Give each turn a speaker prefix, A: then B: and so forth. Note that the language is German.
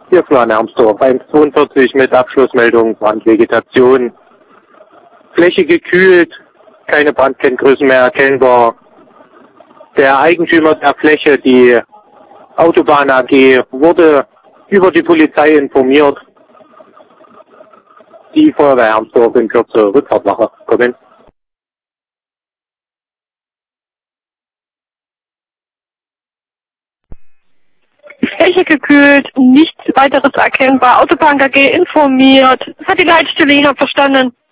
A: Hier Florian Hermsdorf, 142 mit Abschlussmeldung, Brandvegetation. Fläche gekühlt, keine Brandkenngrößen mehr erkennbar. Der Eigentümer der Fläche, die Autobahn AG, wurde über die Polizei informiert. Die Feuerwehr Hermsdorf in Kürze Rückfahrtwache kommen.
B: Fläche gekühlt, nichts weiteres erkennbar. Autobahn AG informiert. Das hat die Leitstelle Ihnen verstanden.